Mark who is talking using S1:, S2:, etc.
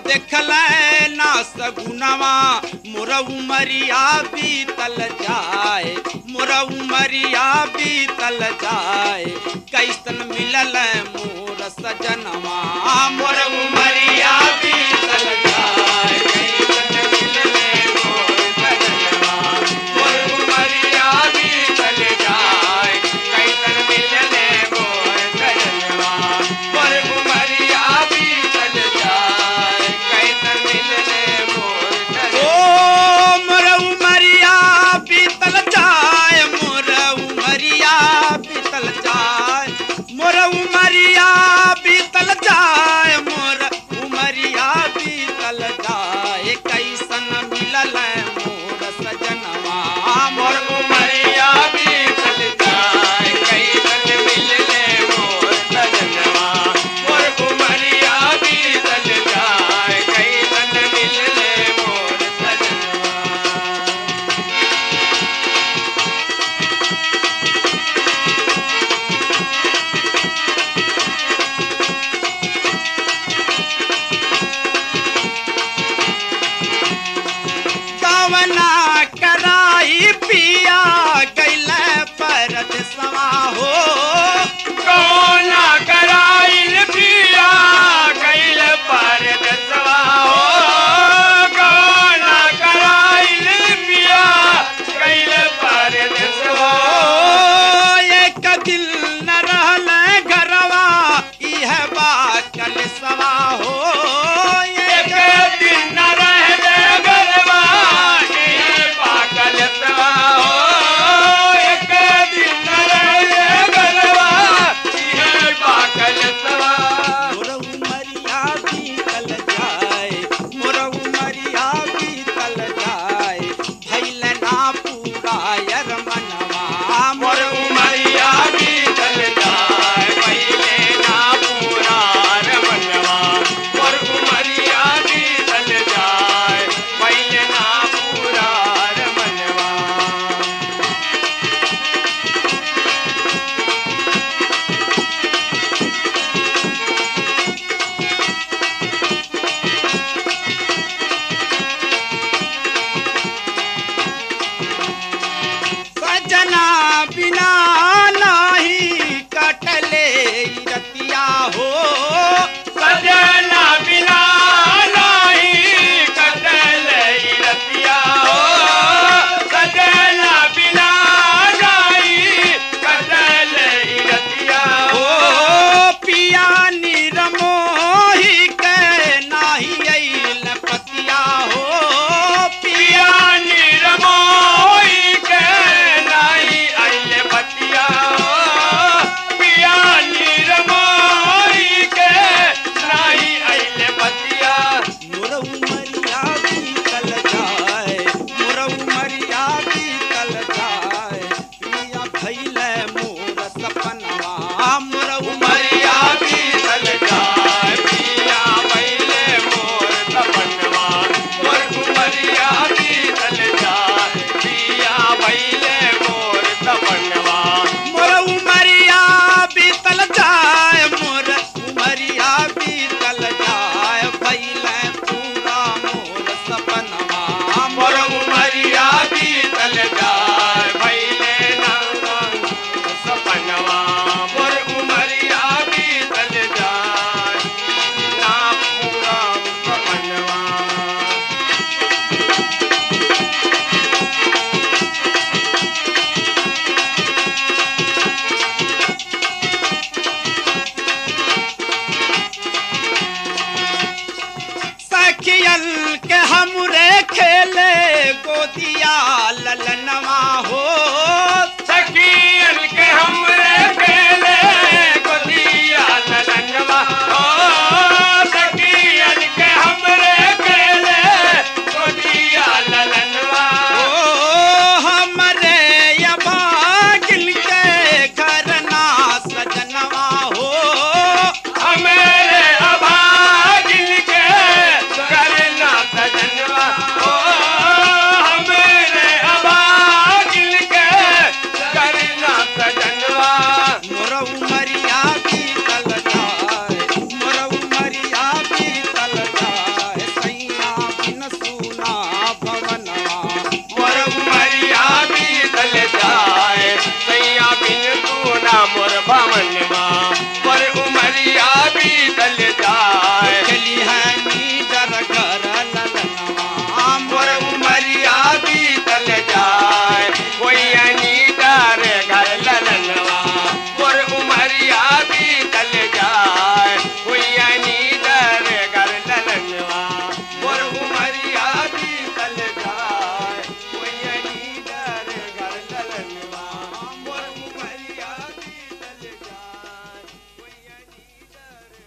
S1: देखल ना सगुनवा मोर उमरिया बीतल जाए, मोर उमरिया बीतल जाए, कैसन मिलल मोर सजनवा मोर उमरिया बीतल जाए, कैसन मिलल मोर सजनवा मोर उमरिया बीतल जाए, कैसन मिलल मोर सजनवा मोर उमरिया बीतल जाए, कैसन मिलल मोर सजनवा। ओ मोर उमरिया बीतल जाए, मोर उमरिया बीतल जाए, मोर उमरिया बीतल जाए, मोर उमरिया बीतल जाए, कैसन मिलल मोर सजनवा मोर उमरिया बीतल जाए, कैसन मिलल मोर सजनवा मोर उमरिया बीतल जाए, कैसन मिलल मोर सजनवा। कवना कराई पिया गैल परदेसवा हो, कवना कराइल पिया गैल परदेसवा हो, कवना कराइल पिया गैल परदेसवा हो, एक दिल न रहल घरवा इह बा कलसवा हो, एक दिन न रहल घरवा इह बा कलसवा हो, एक दिन न रहल घरवा इह बा कलसवा। मोर उमरिया बीतल जाए, मोर उमरिया बीतल जाए, भइल ना पूरा यर मनवा मोर उमरिया बीतल जाए, भइल ना पूरा यर मनवा मोर उमरिया बीतल जाए, भइल ना पूरा यर मनवा। सजना बिना नाही कटले रतिया हो, सजना बिना नाही कटले रतिया हो, सजना बिना नाही कटले रतिया हो, पिया निरमोही के नाही अइल पतिया हो, पिया निरमोही के नाही अइल पतिया हो, पिया निरमोही के नाही अइल पतिया। मोर उमरिया बीतल जाए, मोर उमरिया बीतल जाए, पिया भइल मोर सपनवा मोर उमरिया बीतल जाए, पिया भइल मोर सपनवा मोर उमरिया बीतल जाए, पिया भइल मोर सपनवा मोर उमरिया बीतल जाए, मोर उमरिया बीतल जाए, भइल पूरा मोर सपनवा मोर उमरिया बीतल जाए, भइल ना सपनवा मोर उमरिया बीतल जाए, ना पूरा सपनवा। सखियन के हमरे खेले गोदिया ललनवा हो,